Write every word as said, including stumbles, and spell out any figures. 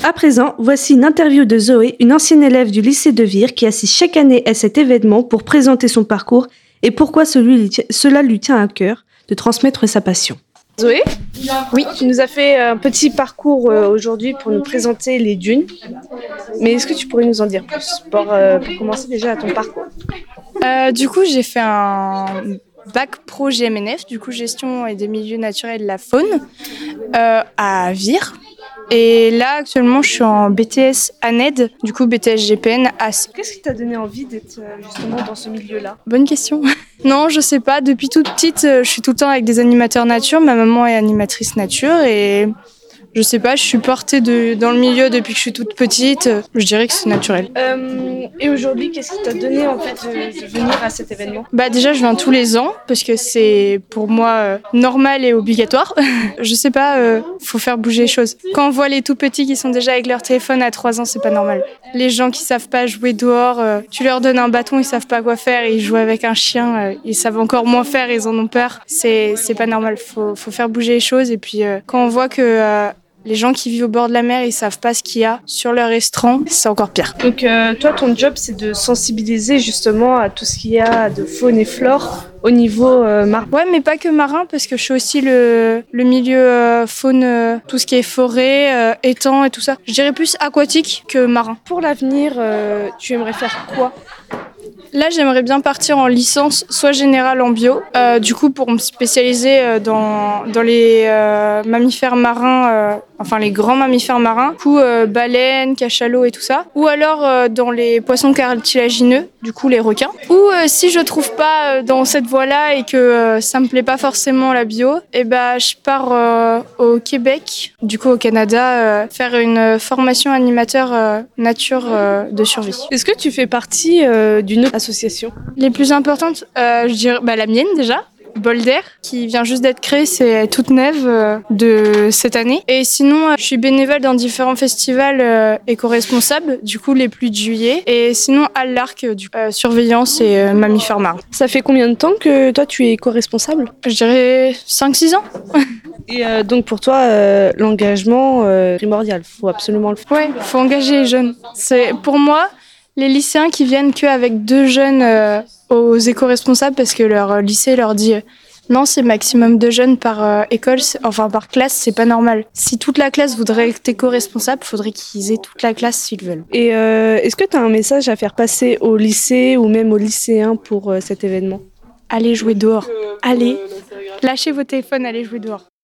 À présent, voici une interview de Zoé, une ancienne élève du lycée de Vire qui assiste chaque année à cet événement pour présenter son parcours et pourquoi celui- cela lui tient à cœur de transmettre sa passion. Zoé, oui, tu nous as fait un petit parcours euh, aujourd'hui pour nous présenter les dunes. Mais est-ce que tu pourrais nous en dire plus pour, euh, pour commencer déjà à ton parcours? Euh, du coup, j'ai fait un bac pro G M N F, du coup gestion et des milieux naturels et de la faune, euh, à Vire. Et là, actuellement, je suis en B T S A N E D, du coup B T S G P N A C. Qu'est-ce qui t'a donné envie d'être euh, justement dans ce milieu-là? Bonne question. Non, je sais pas. Depuis toute petite, euh, je suis tout le temps avec des animateurs nature. Ma maman est animatrice nature et je sais pas, je suis portée de, dans le milieu depuis que je suis toute petite. Je dirais que c'est naturel. Euh, et aujourd'hui, qu'est-ce qui t'a donné en fait de, de venir à cet événement? Bah déjà, je viens tous les ans parce que c'est pour moi euh, normal et obligatoire. Je sais pas, euh, faut faire bouger les choses. Quand on voit les tout petits qui sont déjà avec leur téléphone à trois ans, c'est pas normal. Les gens qui savent pas jouer dehors, euh, tu leur donnes un bâton, ils savent pas quoi faire, et ils jouent avec un chien, euh, ils savent encore moins faire, ils en ont peur. C'est c'est pas normal. Faut faut faire bouger les choses. Et puis euh, quand on voit que euh, les gens qui vivent au bord de la mer, ils savent pas ce qu'il y a sur leur restaurant, c'est encore pire. Donc euh, toi, ton job, c'est de sensibiliser justement à tout ce qu'il y a de faune et flore au niveau euh, marin. Ouais, mais pas que marin, parce que je suis aussi le, le milieu euh, faune, euh, tout ce qui est forêt, euh, étang et tout ça. Je dirais plus aquatique que marin. Pour l'avenir, euh, tu aimerais faire quoi? Là, j'aimerais bien partir en licence, soit générale en bio, euh, du coup pour me spécialiser euh, dans, dans les euh, mammifères marins, euh, enfin les grands mammifères marins, du coup euh, baleines, cachalots et tout ça, ou alors euh, dans les poissons cartilagineux, du coup les requins. Ou euh, si je trouve pas euh, dans cette voie-là et que euh, ça me plaît pas forcément la bio, et ben je pars euh, au Québec, du coup au Canada, euh, faire une formation animateur euh, nature euh, de survie. Est-ce que tu fais partie euh, d'une autre association? Les plus importantes, euh, je dirais bah, la mienne déjà, Bolder, qui vient juste d'être créée, c'est toute neuve euh, de cette année. Et sinon, euh, je suis bénévole dans différents festivals euh, éco-responsables, du coup les pluies de juillet. Et sinon, à l'Arc, du euh, surveillance et euh, mammifères marins. Ça fait combien de temps que toi tu es éco-responsable? Je dirais cinq six ans. Et euh, donc pour toi, euh, l'engagement euh, primordial, faut absolument le faire. Ouais, faut engager les jeunes. C'est pour moi les lycéens qui viennent qu'avec deux jeunes euh, aux éco-responsables parce que leur lycée leur dit euh, non, c'est maximum deux jeunes par euh, école, enfin par classe, c'est pas normal. Si toute la classe voudrait être éco-responsable, faudrait qu'ils aient toute la classe s'ils veulent. Et euh, est-ce que tu as un message à faire passer au lycée ou même aux lycéens pour euh, cet événement? Allez jouer dehors. Allez, lâchez vos téléphones, allez jouer dehors.